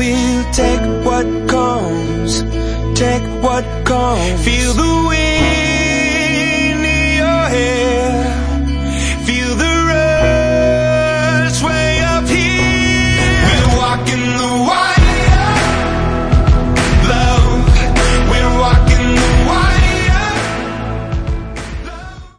we'll take what comes, take what comes. Feel the wind